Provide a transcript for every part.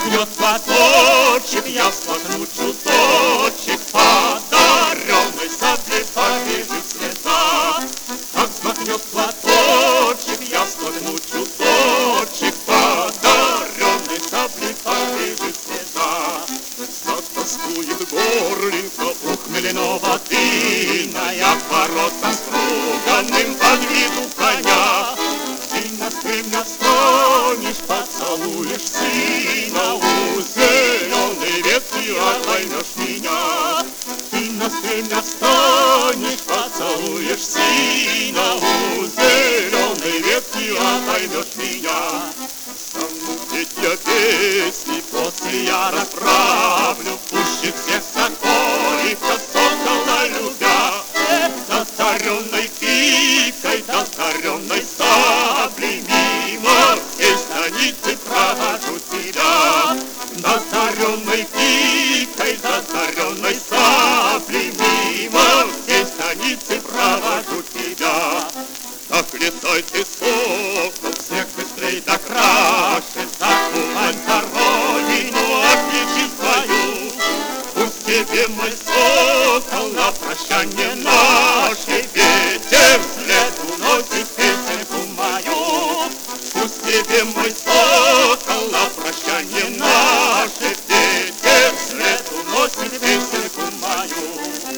взмахнет платочек, я всплакну чуточек, подаренной саблей побежит слеза. Как взмахнет платочек, я всплакну чуточек, подаренной саблей побежит слеза. Затоскует горлинка у хмельного тына, я к воротам струганным под виду коня. Ты на стремя встанешь, поцелуешь сына, у зеленой ветки отоймешь меня. Ты на стремя встанешь, поцелуешь сына, у зеленой ветки отоймешь меня. Стану петь я песни, после я расправлю, пуще всех соколика, сокола любя. Засоренной пикой, засоренной саблей, мимо всей станицы провожу тебя. Засоренной пикой, засоренной саблей, мимо всей станицы провожу тебя. Так летай ты, сокол, всех быстрей да краше, закувай за родину отличи свою. Пусть тебе, мой сокол, на прощанье наше ветер вслед уносит песенку мою. Пусть тебе, мой сокол, на прощанье наше ветер вслед уносит песенку мою.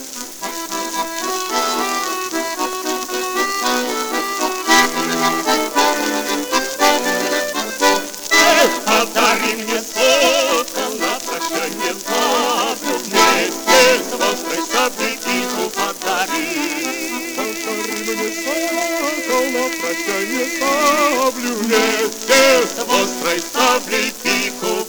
Подари мне, сокол, на прощанье саблю, вместе с острой саблей пику подари. Подари мне, сокол, на прощанье саблю, вместе с острой саблей пику